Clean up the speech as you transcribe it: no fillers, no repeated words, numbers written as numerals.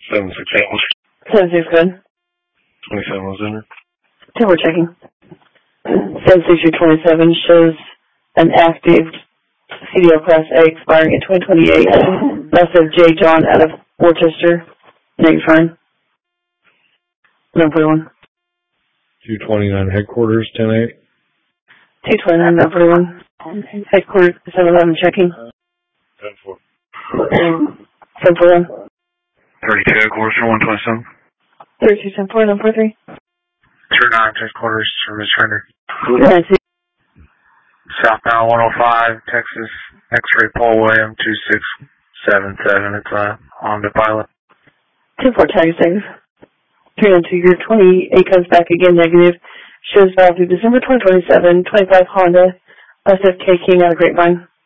7-6. 7-6, good. 27 was in her. 10, we're checking. 7-6-27 shows an active CDL Class A expiring in 2028. That's of J. John out of Worcester. Name fine. 941. 229 headquarters, 10-8. 229, 941. Headquarters, 711, checking. 10-4. 741. 32 headquarters for 127. 32, 10-4, 943. 29 headquarters, service render. 92. Southbound 105, Texas, X-ray Paul William, 2677. It's on the pilot. 10-4, tag safe. 392, your 28 comes back again negative. Shows value December 2027, 25 Honda, SFK King out of Grapevine.